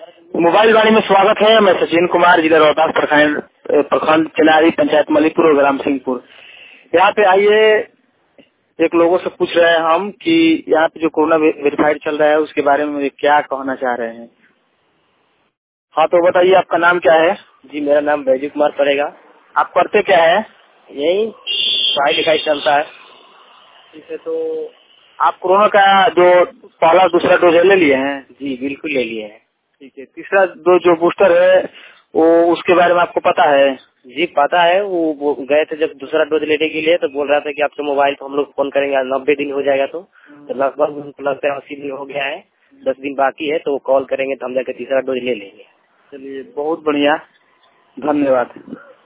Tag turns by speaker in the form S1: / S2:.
S1: Mobile वाणी में स्वागत है। मैं सचिन कुमार, जिला रोहतास प्रखंड चिनारी, पंचायत मलीपुर, ग्राम सिंहपुर। यहाँ पे आइए, एक लोगों से पूछ रहे हैं हम कि यहाँ पे जो कोरोना वेरीफाइड चल रहा है उसके बारे में क्या कहना चाह रहे हैं। हाँ, तो बताइए आपका नाम क्या है?
S2: जी, मेरा नाम बैजू कुमार पड़ेगा।
S1: आप करते क्या है?
S2: यही पढ़ाई लिखाई चलता है।
S1: ठीक है, तो आप कोरोना का जो पहला दूसरा डोज ले लिए हैं?
S2: जी बिल्कुल ले लिए हैं।
S1: ठीक है, तीसरा डोज जो बूस्टर है वो उसके बारे में आपको पता है?
S2: जी पता है। वो गए थे जब दूसरा डोज लेने के लिए, तो बोल रहा था कि आपके मोबाइल पर हम लोग फोन करेंगे 90 दिन हो जाएगा। तो लगभग उनको लगता है 80 दिन हो गया है, 10 दिन बाकी है, तो वो कॉल करेंगे तो हम जाकर तीसरा डोज ले लेंगे।
S1: चलिए, बहुत बढ़िया, धन्यवाद।